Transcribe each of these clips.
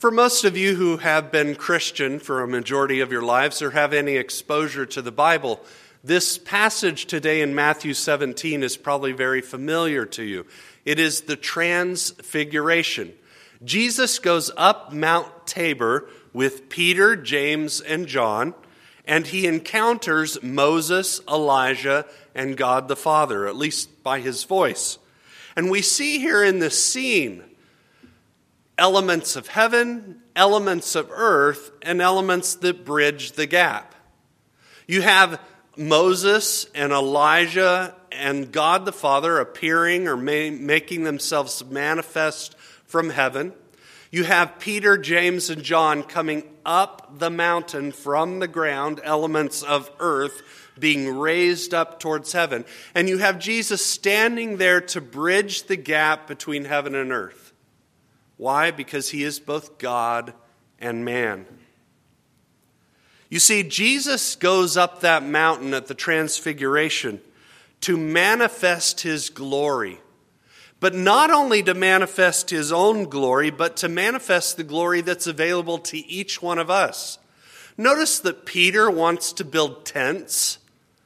For most of you who have been Christian for a majority of your lives or have any exposure to the Bible, this passage today in Matthew 17 is probably very familiar to you. It is the Transfiguration. Jesus goes up Mount Tabor with Peter, James, and John, and he encounters Moses, Elijah, and God the Father, at least by his voice. And we see here in this scene elements of heaven, elements of earth, and elements that bridge the gap. You have Moses and Elijah and God the Father appearing or making themselves manifest from heaven. You have Peter, James, and John coming up the mountain from the ground, elements of earth being raised up towards heaven. And you have Jesus standing there to bridge the gap between heaven and earth. Why? Because he is both God and man. You see, Jesus goes up that mountain at the Transfiguration to manifest his glory. But not only to manifest his own glory, but to manifest the glory that's available to each one of us. Notice that Peter wants to build tents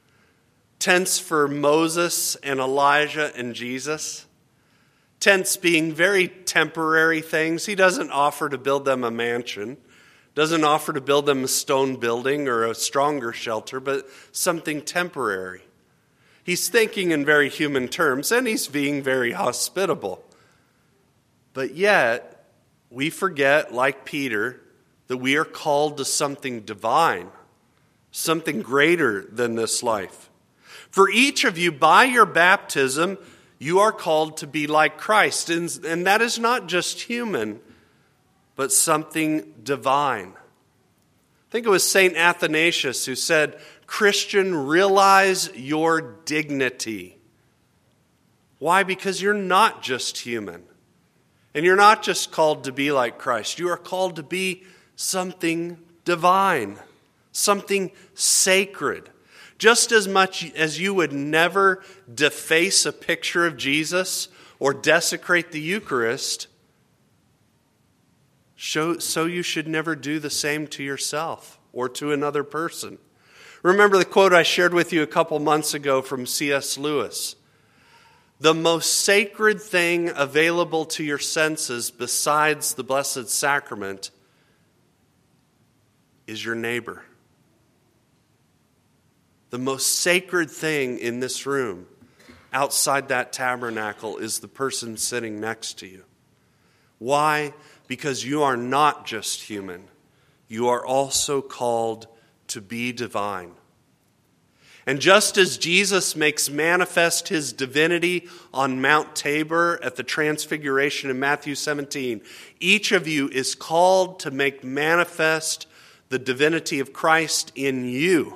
for Moses and Elijah and Jesus. Tents being very temporary things. He doesn't offer to build them a mansion, doesn't offer to build them a stone building or a stronger shelter, but something temporary. He's thinking in very human terms, and he's being very hospitable. But yet, we forget, like Peter, that we are called to something divine, something greater than this life. For each of you, by your baptism, you are called to be like Christ. And that is not just human, but something divine. I think it was St. Athanasius who said, Christian, realize your dignity. Why? Because you're not just human. And you're not just called to be like Christ. You are called to be something divine, something sacred. Just as much as you would never deface a picture of Jesus or desecrate the Eucharist, so you should never do the same to yourself or to another person. Remember the quote I shared with you a couple months ago from C.S. Lewis. The most sacred thing available to your senses besides the Blessed Sacrament is your neighbor. The most sacred thing in this room, outside that tabernacle, is the person sitting next to you. Why? Because you are not just human. You are also called to be divine. And just as Jesus makes manifest his divinity on Mount Tabor at the Transfiguration in Matthew 17, each of you is called to make manifest the divinity of Christ in you.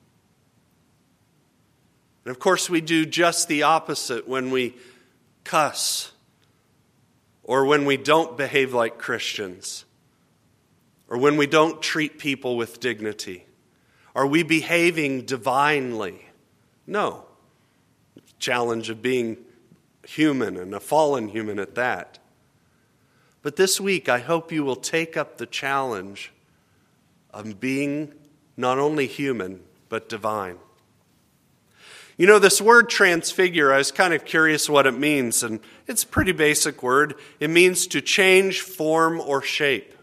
And of course, we do just the opposite when we cuss, or when we don't behave like Christians, or when we don't treat people with dignity. Are we behaving divinely? No. Challenge of being human, and a fallen human at that. But this week, I hope you will take up the challenge of being not only human, but divine. You know, this word transfigure, I was kind of curious what it means, and it's a pretty basic word. It means to change form or shape.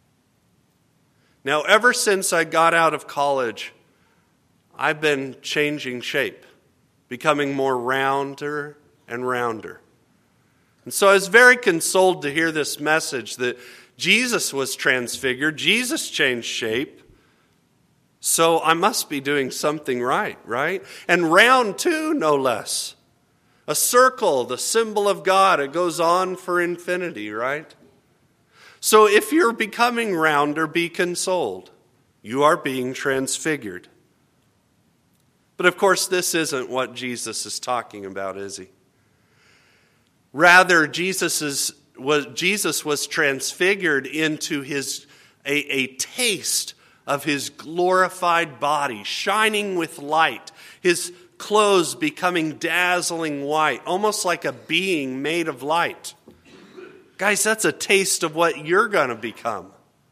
Now, ever since I got out of college, I've been changing shape, becoming more rounder and rounder. And so I was very consoled to hear this message that Jesus was transfigured, Jesus changed shape. So I must be doing something right? And round too, no less. A circle, the symbol of God, it goes on for infinity, right? So if you're becoming rounder, be consoled. You are being transfigured. But of course, this isn't what Jesus is talking about, is he? Rather, Jesus was transfigured into a taste of his glorified body, shining with light, his clothes becoming dazzling white, almost like a being made of light. Guys, that's a taste of what you're going to become.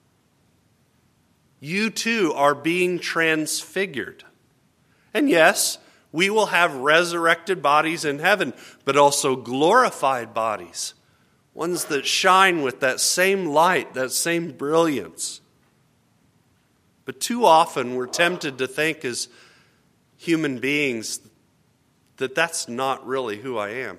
You too are being transfigured. And yes, we will have resurrected bodies in heaven, but also glorified bodies. Ones that shine with that same light, that same brilliance. But too often we're tempted to think as human beings that that's not really who I am.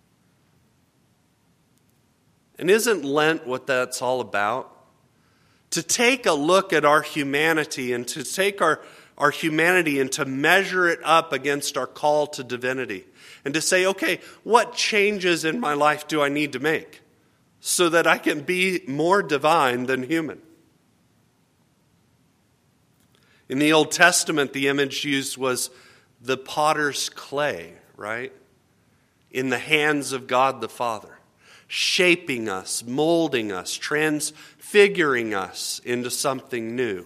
And isn't Lent what that's all about? To take a look at our humanity and to take our humanity and to measure it up against our call to divinity. And to say, okay, what changes in my life do I need to make so that I can be more divine than human? In the Old Testament, the image used was the potter's clay, right? In the hands of God the Father, shaping us, molding us, transfiguring us into something new.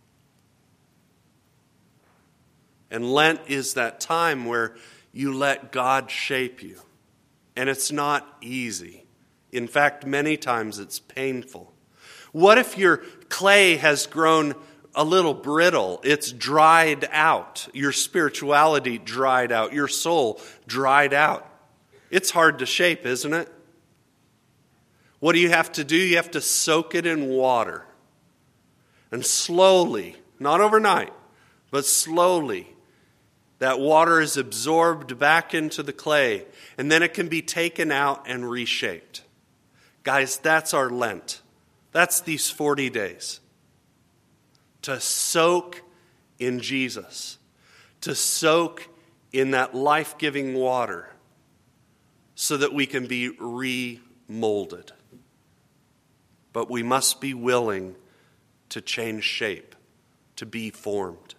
And Lent is that time where you let God shape you. And it's not easy. In fact, many times it's painful. What if your clay has grown a little brittle? It's dried out. Your spirituality dried out. Your soul dried out. It's hard to shape, isn't it? What do you have to do? You have to soak it in water. And slowly, not overnight, but slowly, that water is absorbed back into the clay. And then it can be taken out and reshaped. Guys, that's our Lent. That's these 40 days. To soak in Jesus. To soak in that life-giving water. So that we can be remolded. But we must be willing to change shape. To be formed.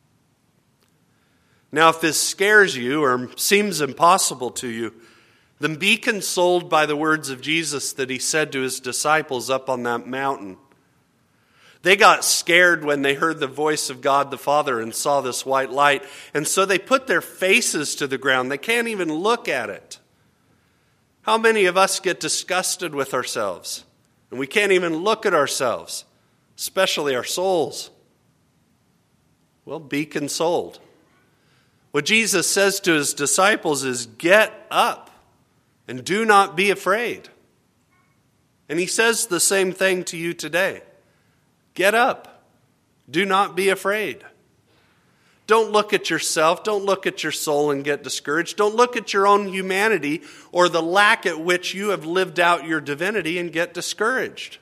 Now, if this scares you or seems impossible to you, then be consoled by the words of Jesus that he said to his disciples up on that mountain. They got scared when they heard the voice of God the Father and saw this white light, and so they put their faces to the ground. They can't even look at it. How many of us get disgusted with ourselves? And we can't even look at ourselves, especially our souls. Well, be consoled. What Jesus says to his disciples is, get up and do not be afraid. And he says the same thing to you today. Get up. Do not be afraid. Don't look at yourself. Don't look at your soul and get discouraged. Don't look at your own humanity or the lack at which you have lived out your divinity and get discouraged.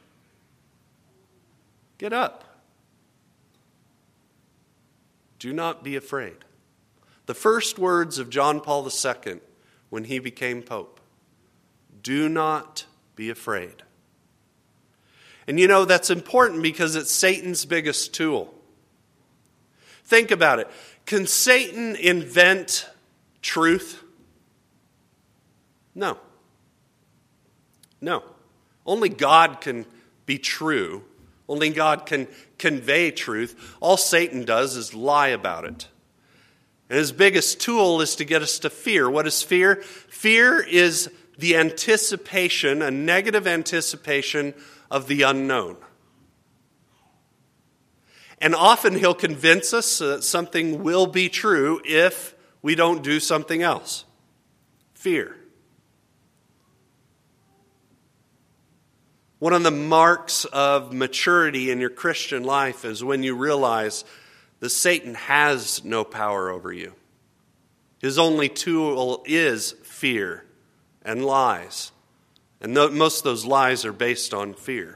Get up. Do not be afraid. The first words of John Paul II when he became Pope. Do not be afraid. And you know, that's important because it's Satan's biggest tool. Think about it. Can Satan invent truth? No. No. Only God can be true. Only God can convey truth. All Satan does is lie about it. And his biggest tool is to get us to fear. What is fear? Fear is the anticipation, a negative anticipation of the unknown. And often he'll convince us that something will be true if we don't do something else. Fear. One of the marks of maturity in your Christian life is when you realize that Satan has no power over you. His only tool is fear and lies. And most of those lies are based on fear.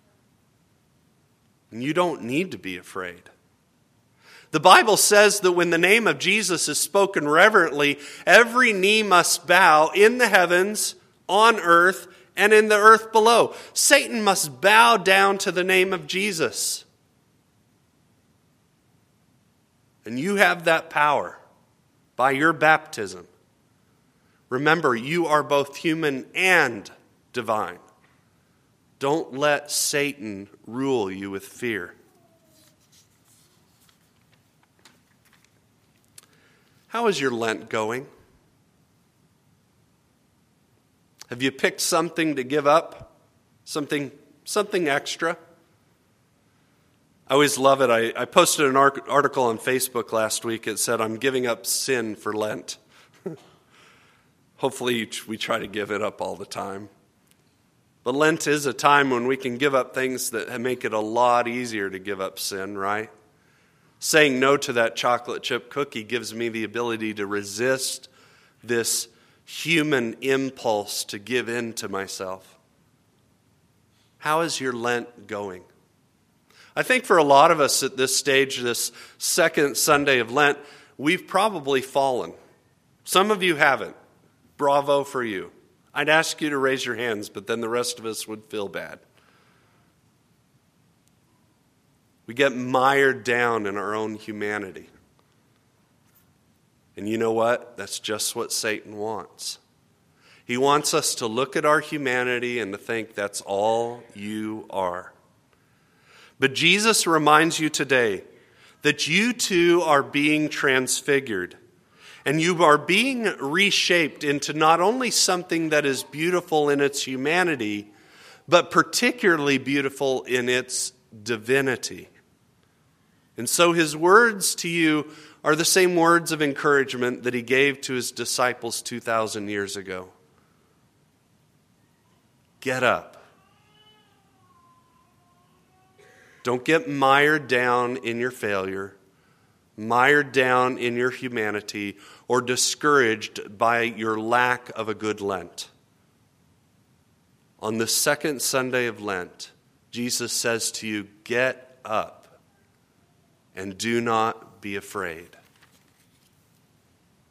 And you don't need to be afraid. The Bible says that when the name of Jesus is spoken reverently, every knee must bow in the heavens, on earth, and in the earth below. Satan must bow down to the name of Jesus. And you have that power by your baptism. Remember, you are both human and divine. Don't let Satan rule you with fear. How is your Lent going? Have you picked something to give up Something extra. I always love it. I posted an article on Facebook last week. It said, I'm giving up sin for Lent. Hopefully we try to give it up all the time. But Lent is a time when we can give up things that make it a lot easier to give up sin, right? Saying no to that chocolate chip cookie gives me the ability to resist this human impulse to give in to myself. How is your Lent going? I think for a lot of us at this stage, this second Sunday of Lent, we've probably fallen. Some of you haven't. Bravo for you. I'd ask you to raise your hands, but then the rest of us would feel bad. We get mired down in our own humanity. And you know what? That's just what Satan wants. He wants us to look at our humanity and to think that's all you are. But Jesus reminds you today that you too are being transfigured. And you are being reshaped into not only something that is beautiful in its humanity, but particularly beautiful in its divinity. And so his words to you are the same words of encouragement that he gave to his disciples 2,000 years ago. Get up. Don't get mired down in your failure, mired down in your humanity, or discouraged by your lack of a good Lent. On the second Sunday of Lent, Jesus says to you, get up and do not be afraid.